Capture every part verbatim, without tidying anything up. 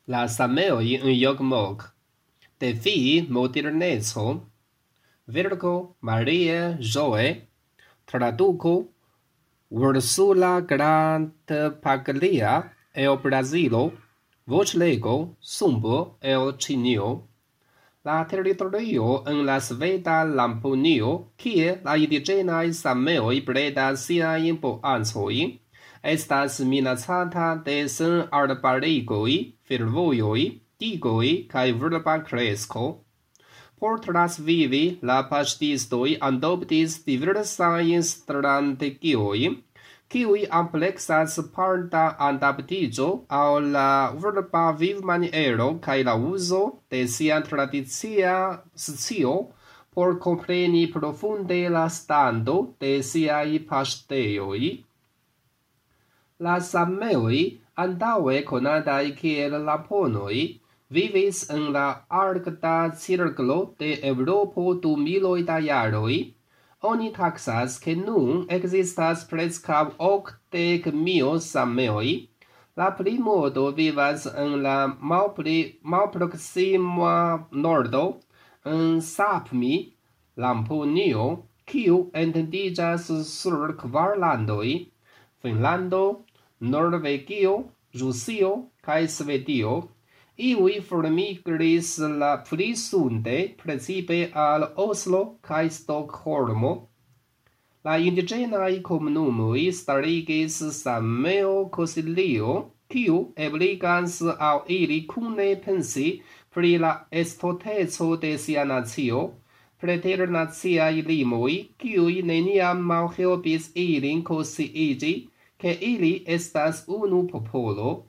La sameoj en Yogmok, de vi moderneco, Virgo Maria Joe, traduco Ursula Grant-Paglia el Brazilo, voclego Sumbo el Ĉinio. La teritorio en la sveda Laponio, kie la indiĝenaj sameoj bredas siajn boancojn, estas minacata de senarbarigoj, fervojoj, digoj kaj urba kresko. Por transvivi, la paŝtistoj adoptis diversajn strategiojn, kiuj ampleksas parta adaptiĝo al la urba vivmaniero kaj la uzo de sia tradicia scio por kompreni profunde la stando de siaj paŝtejoj. La sameoj, antaŭe konataj kiel laponoj, vivis en la arkta cirklo de Eŭropo dum miloj da jaroj. Oni taksas ke nun ekzistas preskaŭ okdek mil sameoj. La plimulto vivas en la malpli malproksima nordo, en Sapmi, Laponio, kiu etendiĝas sur kvar landoj: Finnlando, Norvegio, Rusio kaj Svedio. Iuj formigris la pli sude, precipe al Oslo kaj Stokholmo. La indiĝenaj komunumoj starigis sameo-konsilio, kiu ebligas al ili kune pensi pri la estonteco de sia nacio, preternaciaj limoj, kiuj neniam malhelpis ilin konsciiĝi, ke ili estas unu popolo.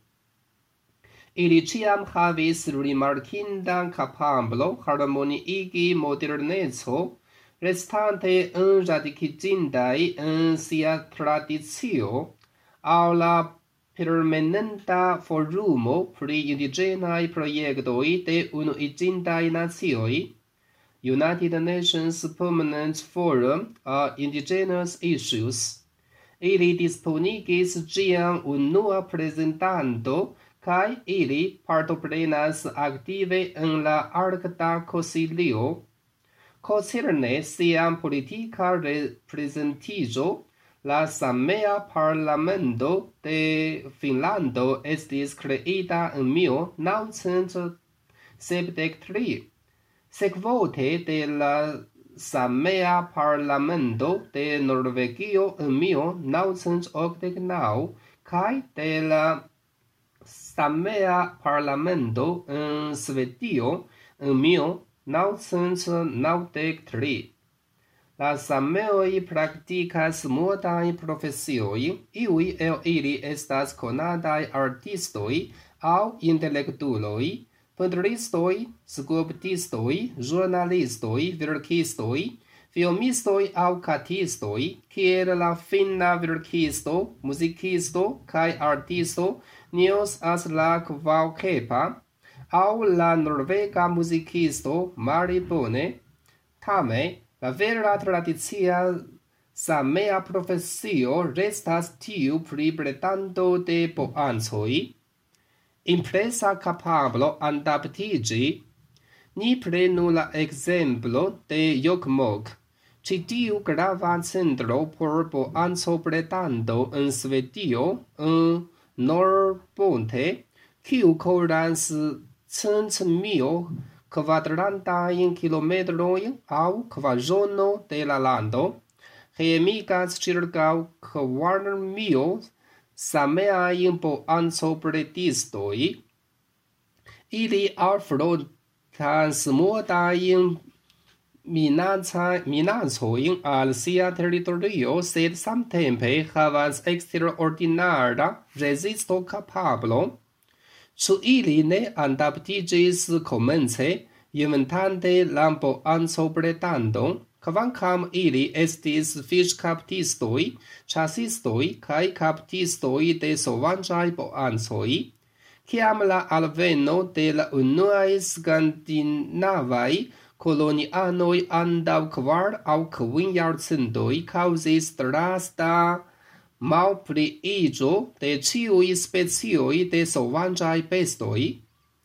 Ili ĉiam havis rimarkindan kapablo harmoniigi moderneco, restante enradikiĝintaj en sia tradicio, aŭ la permanenta forumo pri indiĝenaj projektoj de Unuiĝintaj Nacioj, United Nations Permanent Forum on Indigenous Issues. Ili disponigis ĝian unua prezentanto, kaj ili partoprenas aktive en la Arkta Konsilio. Koncerne sian politika reprezentiĝo, la samea parlamento de Finnlando estis kreita en mil naŭcent sepdek tri. Sekvote de la samea parlamento de Norvegio en mil naŭcent okdek naŭ kaj de la samea parlamento en Svedio en mil naŭcent naŭdek tri. La sameoj praktikas multajn profesiojn, iuj el ili estas konataj artistoj aŭ intelektuloj, pentristoj, skulptistoj, ĵurnalistoj, verkistoj, filmistoj aŭ kantistoj, kiel la finna verkisto, muzikisto kaj artisto Niels Aslak Valkeapää, aŭ la norvega muzikisto Mari Bone. Tamen, la vera tradicia samea profesio restas tiu pri bredado de boancoj. Impresa kapablo adaptiĝi. Ni prenu la ekzemplo de Jokkmokk. Ĉi tiu grava centro por boancobredado en Svedio, en Norrbotte, kiu kovras cent mil kvadrantajn kilometrojn aŭ kvarono de la lando, hejmigas ĉirkaŭ kvar mil sameajn boancobredistoj. Ili alfrontas multajn minacojn al sia teritorio, sed samtempe havas eksterordinara rezistokapablo. Ĉu ili ne adaptiĝis komence, inventante la boancobredadon, kvankam ili estis fiŝkaptistoj, ĉasistoj kaj kaptistoj de sovaĝaj boancoj? Kiam la alveno de la unuaj skandinavaj kolonianoj antaŭ kvar aŭ kvin jarcentoj kaŭzis drasta malpliiĝo de ĉiuj specioj de sovaĝaj bestoj,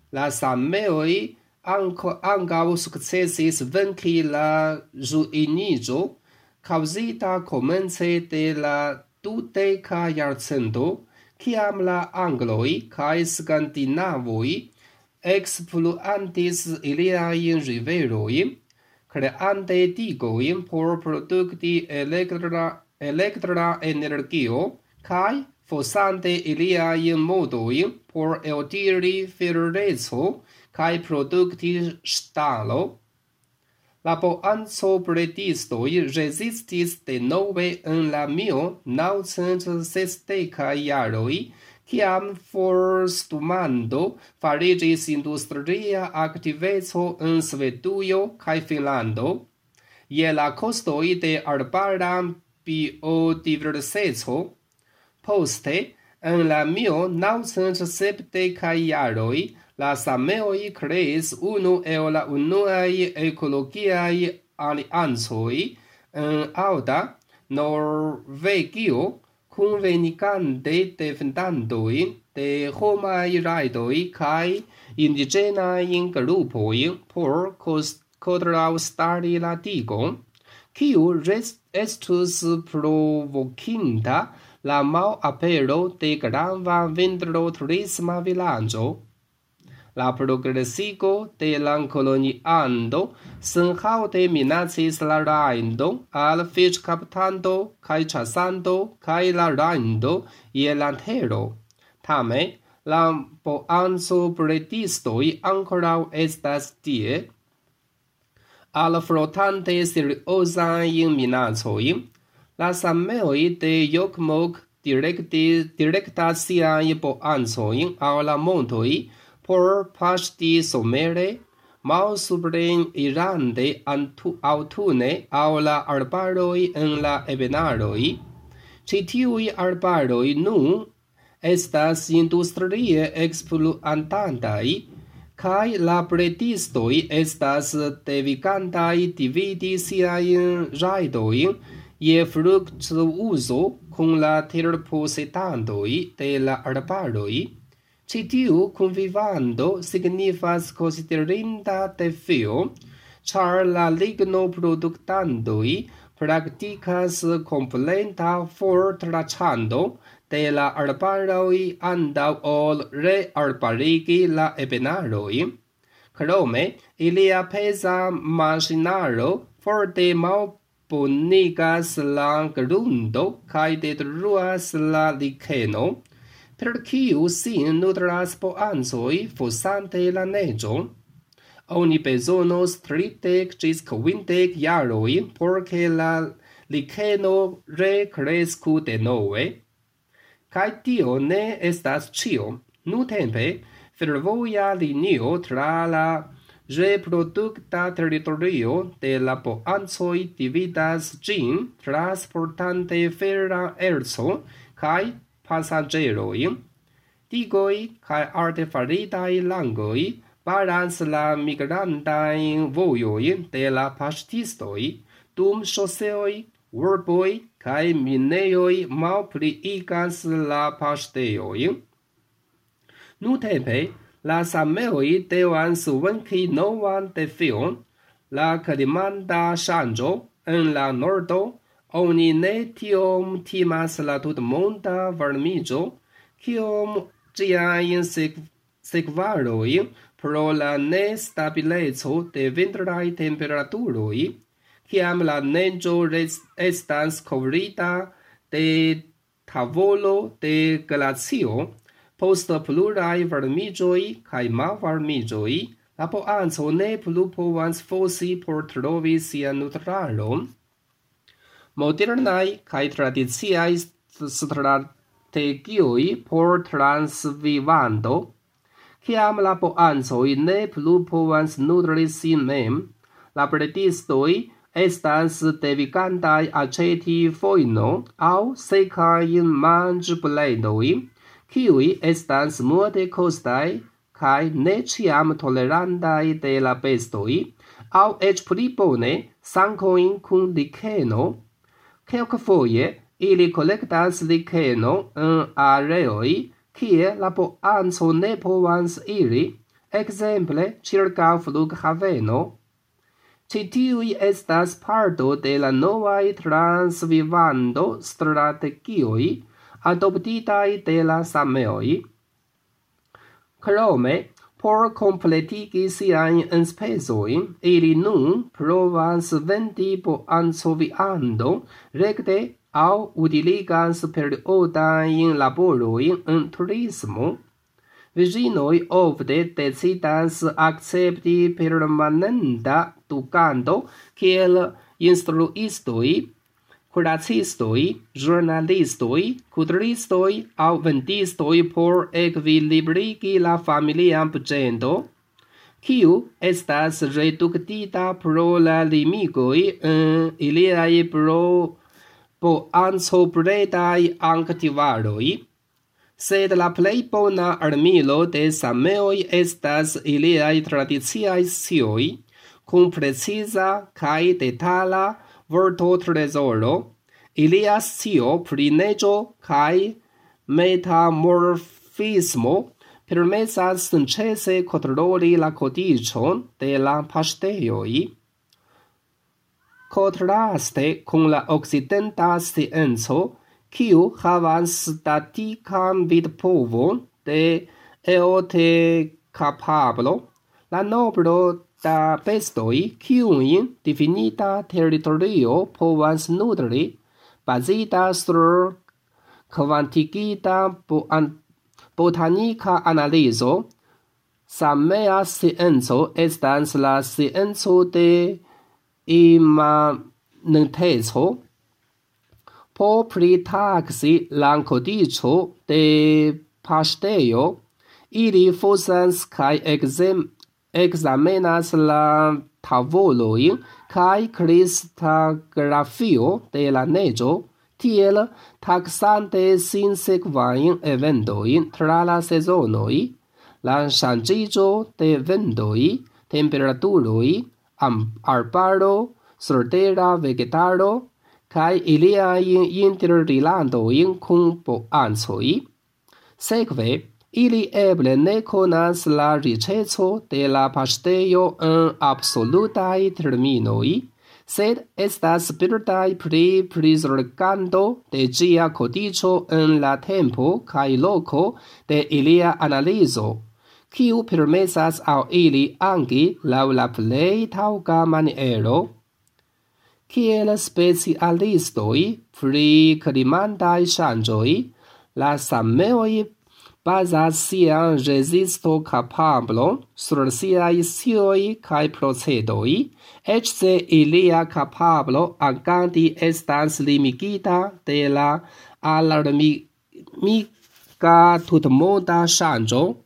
la Sameoi anco angav successis venci la Ruinigo, causita comence de la dudeca iarcento, ciam la Angloi cae Scandinavoi expluantis iliae riveroi, creante digoin por producti electra, electra energio, cae fossante iliae modoin por eutiri ferrezo, cae producti stalo. La boanzo-bredistoi resistis de nove en la mil naucent sesdeca iaroi, ciam forstumando farigis industria activezo en Sveduio cae Finlando, ie la costoi de arbara biodiverseco. Poste, en la mil naucent sepdeca iaroi, la Sameoi creis unu el la unuae ecologiae alianzoi en Auda, Norvegio, convenicante defendandoi de homae raidoi cae indigenae grupoi por contraustari la digon, quiu estus provocinta la malapero de grava vendro-turisma villaggio. La progresigo de la coloniando senhaŭte minacis la rajndon al fiŝkaptado kaj ĉasado kaj la rajndo je la tero. Tamen, la boanzo-bredistoj ankoraŭ estas tie, alfrotante seriozajn minacojn. La Sameoj de Jokmok direktas siajn boanzojn al la montoj por paŝti somere, malsupren irante aŭtune al la arbaroj en la ebenaroj. Ĉi tiuj arbaroj nun estas industrie ekspluatantaj, kaj la bredistoj estas devigantaj dividi siajn rajdojn je fruktuzo kun la terposedantoj de la arbaroj. Ĉi tiu kunvivado signifas konsiderinda defio, ĉar la lignoproduktantoj praktikas kompleta fortraĉado de la arbaroj antaŭ ol rearbarigi la ebenaroj. Krome, ilia peza maŝinaro forte malbonigas la grundo kaj detruas la likenon, per kiu sin nutras boanzoj fossante la neĝon. Oni bezonos tridek ĝis kvindek jarojn por ke la likeno rekresku denove. Kaj tio ne estas ĉio. Nuntempe, fervoja linio tra la reprodukta teritorio de la boanzoj dividas ĝin transportante feran ercon kaj pasaĝerojn. Digoj kaj artefaritaj langoj baras la migrantajn vojojn de la paŝtistoj, dum ŝoseoj, urboj kaj minejoj malpliigas la paŝtejojn. Nuntempe, la Sameoj devas venki novan defion, la klimata ŝanĝo en la nordo. Oni ne tiom timas la tutmonda varmiĝo, kiom ĝiajn sekvarojn pro la nestabileco de vintraj temperaturoj, kiam la neĝo estas kovrita de tavolo de glacio. Post pluraj varmiĝoj kaj malvarmiĝoj, la boanzo ne plu povas fosi por trovi sian nutraĵon. Modernaj kaj tradiciaj strategioj por transvivado. Kiam la boanzoj ne plu povas nutri sin mem, la bredistoj estas devigantaj aĉeti fojnon aŭ sekajn manĝbledojn, kiuj estas multekostaj kaj ne ĉiam tolerantaj de la bestoj, aŭ eĉ pli bone sankojn kun likeno. Kelkfoje ili kolektas likenon en areoj kie la boanzo ne povas iri, Ekzemple, ĉirkaŭ flughaveno. Ĉi tiuj estas parto de la novaj transvivando-strategioj adoptitaj de la sameoj. Krome, por kompletigi siajn enspezojn, ili nun provas vendi boancoviandon rekte aŭ utiligas periodajn laborojn en turismo. Virginoj ofte decidas akcepti permanenta dukando kiel instruistoj, kuracistoj, ĵurnalistoj, kudristoj aŭ vendistoj por ekvilibrigi la familian buĝeton, kiu estas reduktita pro la limigoj en iliaj boancobredaj aktivaroj. Sed la plej bona armilo de sameoj estas iliaj tradiciaj scioj, kun preciza kaj detala vortotrezoro. Ilia scio pri neĝo kaj metamorfismo permesas senĉese kontroli la kondiĉon de la paŝtejoj. Kontraste kun la okcidenta scienco, kiu havas statikan vidpovon de eotekapablo, la nombro da bestoj, kiujn difinita teritorio povas nutri, bazita sur kvantigita botanika analizo, samea scienco estas la scienco de imanenteco. Por pritaksi la kondiĉo de paŝtejo, ili fosas kaj ekzamenas la tavolojn kaj kristografio de la neĝo, tiel taksante sinsekvajn eventojn tra la sezonoj, la ŝanĝiĝo de vendoj, temperaturoj, arbaro, surtera vegetaro, kaj iliajn interrilatojn kun boancoj. Sekve, ili eble ne konas la riĉeco de la paŝtejo en absolutaj terminoj, sed estas spertaj pri prizorgado de ĝia kondiĉo en la tempo kaj loko de ilia analizo, kiu permesas al ili agi laŭ la plej taŭga maniero. Kiel specialistoj pri klimaj ŝanĝoj, la sameoj bazas sian rezistokapablon sur siaj scioj kaj procedoj, eĉ se ilia kapablo agadi estas limigita de la alarmiga tutmonda ŝanĝo